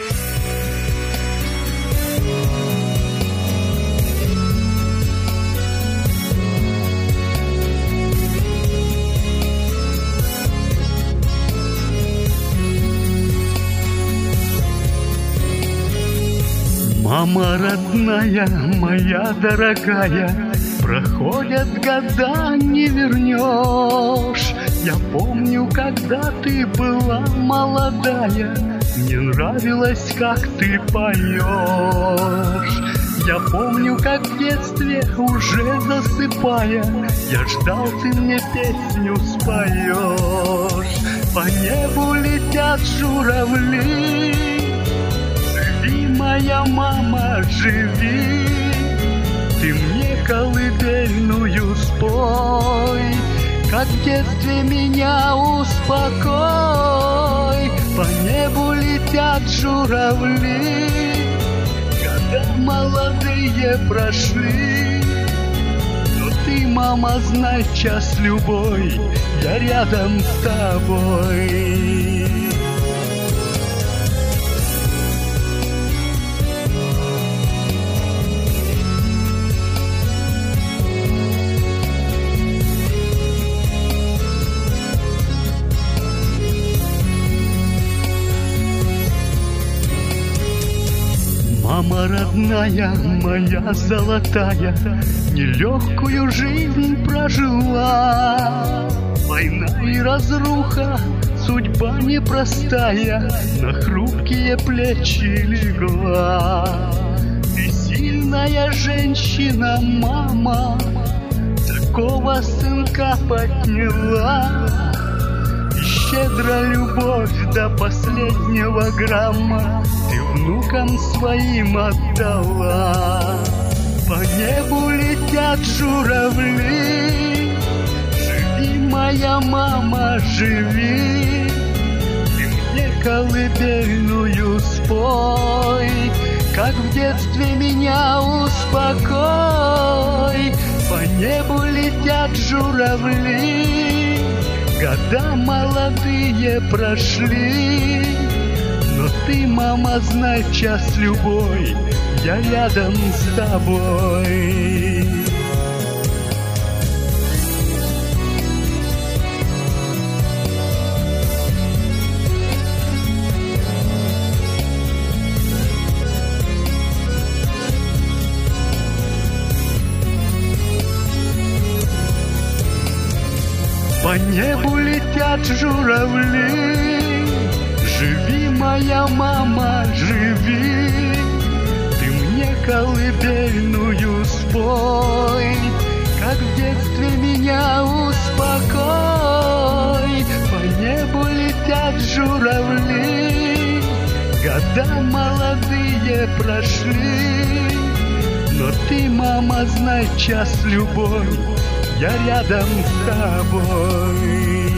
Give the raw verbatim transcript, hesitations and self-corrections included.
Мама родная, моя дорогая, проходят года, не вернешь. Я помню, когда ты была молодая, мне нравилось, как ты поешь. Я помню, как в детстве, уже засыпая, я ждал, ты мне песню споешь. По небу летят журавли, моя мама, живи, ты мне колыбельную спой, как в детстве меня успокой. По небу летят журавли, года молодые прошли, но ты, мама, знай, час любой, я рядом с тобой. Мама родная, моя золотая, нелегкую жизнь прожила. Война и разруха, судьба непростая, на хрупкие плечи легла. Ты сильная женщина, мама, такого сынка подняла. И щедро любовь до последнего грамма ты внукам своим отдала. По небу летят журавли, живи, моя мама, живи, ты мне колыбельную спой, как в детстве меня успокой. По небу летят журавли, года молодые прошли, но ты, мама, знай, час любой, я рядом с тобой. По небу летят журавли, живи, моя мама, живи, ты мне колыбельную спой, как в детстве меня успокой. По небу летят журавли, года молодые прошли, но ты, мама, знай, час любой, я рядом с тобой.